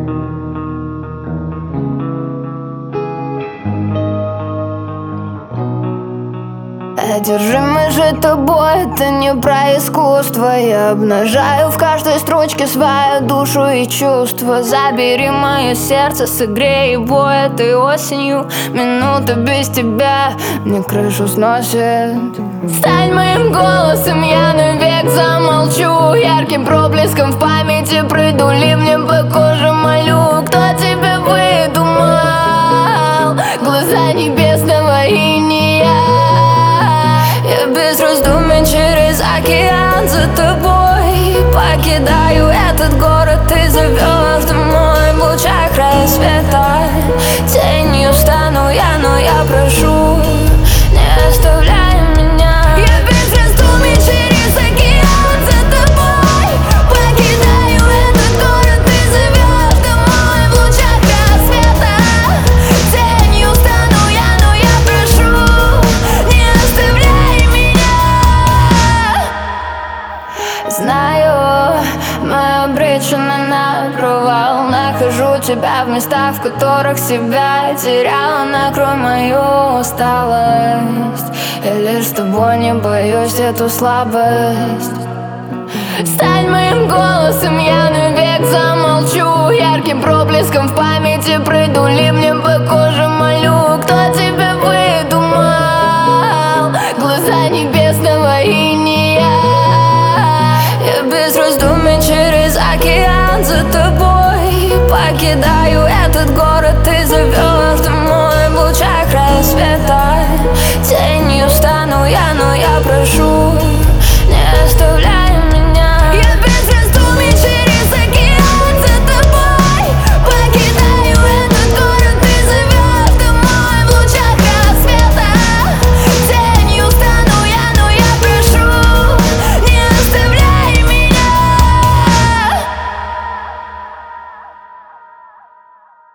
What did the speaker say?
Одержимый же тобой, это не про искусство. Я обнажаю в каждой строчке свою душу и чувства. Забери мое сердце, согрей его этой осенью. Минута без тебя мне крышу сносит. Стань моим голосом, я навек замолчу. Ярким проблеском в памяти придули мне по коже молю. Кто тебя выдумал? Глаза небесного иния. Я без раздумий через океан за тобой покидаю этот город и звезд мой в лучах рассвета. Тенью стану я, но я прошу, не оставляй меня. Я без раздумий через океан за тобой покидаю этот город и звезд мой в лучах рассвета. Тенью стану я, но я прошу, не оставляй. Знаю, мы обречены на провал. Нахожу тебя в местах, в которых себя теряла. Накрой мою усталость, я лишь с тобой не боюсь эту слабость. Стань моим голосом, я навек замолчу. Ярким проблеском в памяти придули мне по коже молю. Кто тебя выдумал? Глаза небесного иния. Я без раздумий через океан за тобой покидаю этот город и звезд мой в лучах рассвета. Тенью стану я, но я прошу, не оставляй.